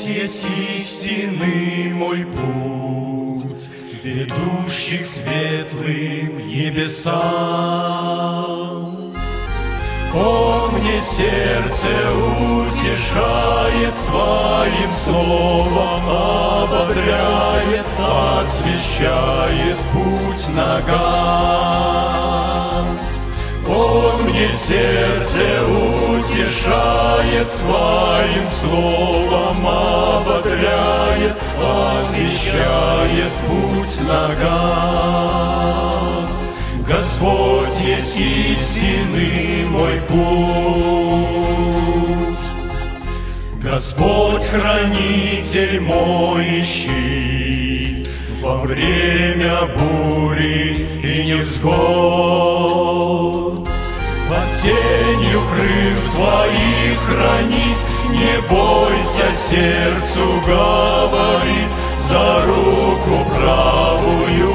есть истинный мой путь, ведущий к светлым небесам. О, мне сердце утешает своим словом, ободряет, освещает путь ногам. О, мне сердце утешает своим словом, ободряет, освещает путь ногам. Господь есть истинный мой путь. Господь хранитель мой и щит во время бури и невзгод. Под сенью крыл своих хранит, не бойся, сердцу говорит, за руку правую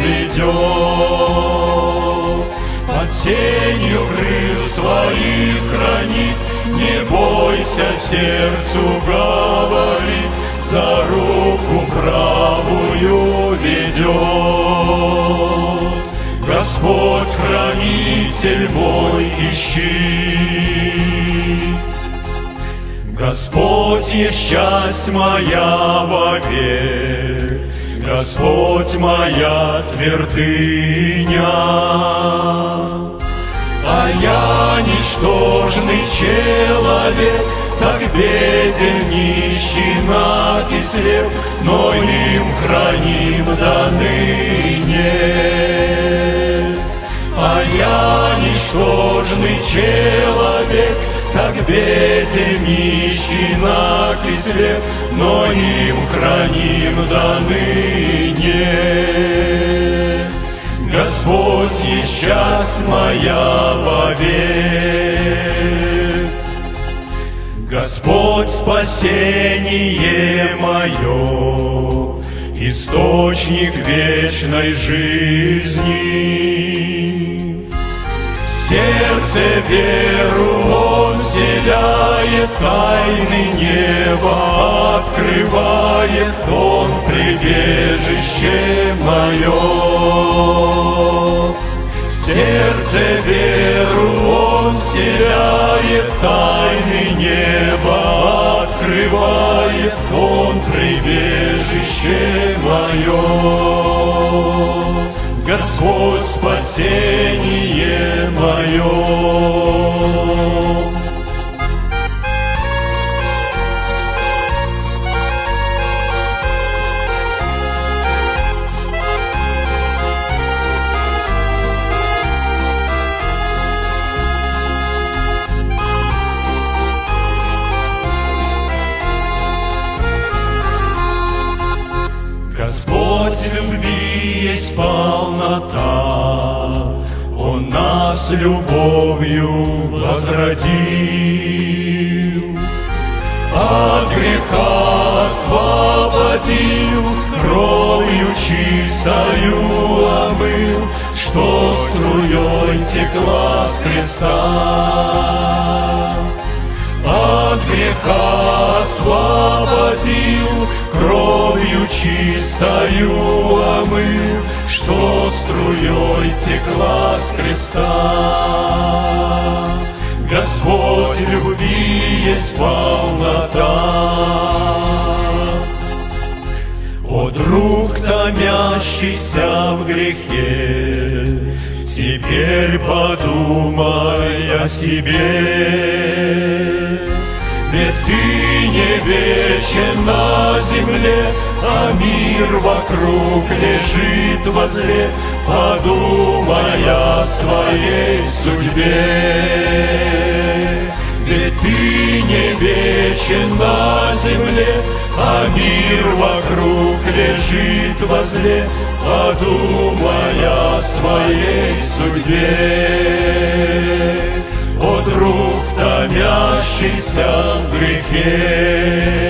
ведет. Под сенью крыл своих хранит, не бойся, сердцу говорит, за руку правую ведет. Господь хранитель мой и щит. Господь есть часть моя вовек, Господь моя твердыня. А я ничтожный человек, так беден, нищий, наг и слеп, но им храним до ныне. А я ничтожный человек, так беден, нищий, наг и слеп, но им храним до ныне. Господь есть часть моя вовек. Господь спасение мое, источник вечной жизни. В сердце веру Он вселяет, тайны неба открывает, Он прибежище мое. В сердце веру Он вселяет, тайны неба открывает, Он прибежище мое. Господь спасение мое. Господь любви есть полнота, Он нас любовью возродил. От греха освободил, кровью чистою омыл, что струей текла с креста. От греха освободил, кровью чистою омыл, что струей текла с креста. Господь любви есть полнота. О, друг, томящийся в грехе, теперь подумай о себе. Ведь ты не вечен на земле, а мир вокруг лежит возле. Подумай о своей судьбе. Ведь ты не вечен на земле, а мир вокруг лежит возле. Подумай о своей судьбе. О, друг, томящийся в грехе.